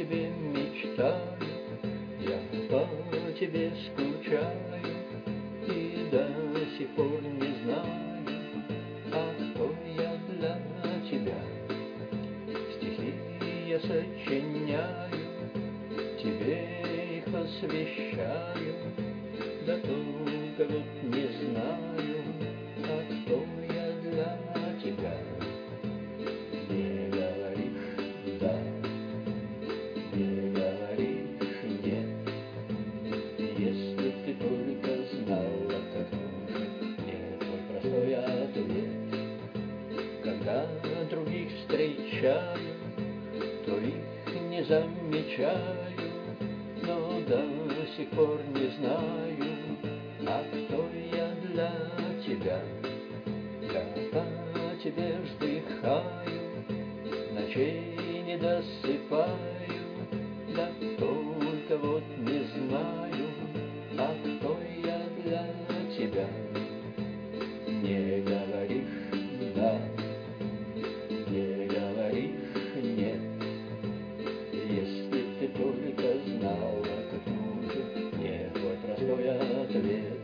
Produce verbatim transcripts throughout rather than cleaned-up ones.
тебе мечтаю, я по тебе скучаю и до сих пор не знаю, а кто я для тебя. Стихи я сочиняю, тебе их посвящаю, да только вот не знаю, а кто я для тебя. Не говоришь «да», не говоришь «нет», если ты только знала, как нужен мне твой простой ответ. Когда других встречаю, то их не замечаю, но до сих пор не знаю, а кто я для тебя. Я по тебе вздыхаю, ночей не досыпаю, да только вот не знаю, а кто я для тебя. Не говоришь «да», не говоришь «нет», если ты только знала, как нужен мне твой простой ответ.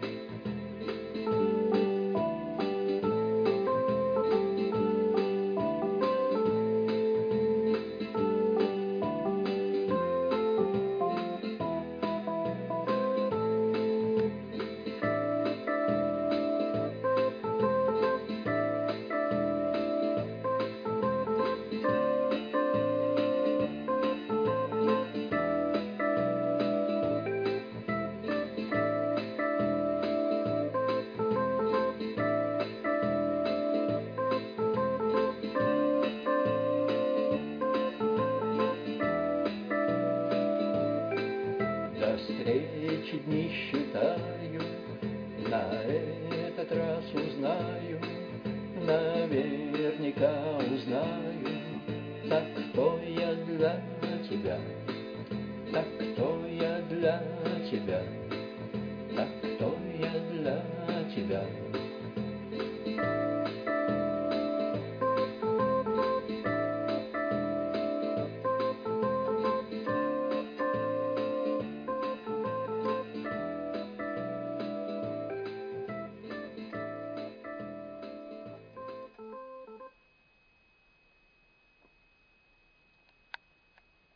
До встречи дни считаю, на этот раз узнаю, наверняка узнаю, так кто я для тебя, так кто я для тебя.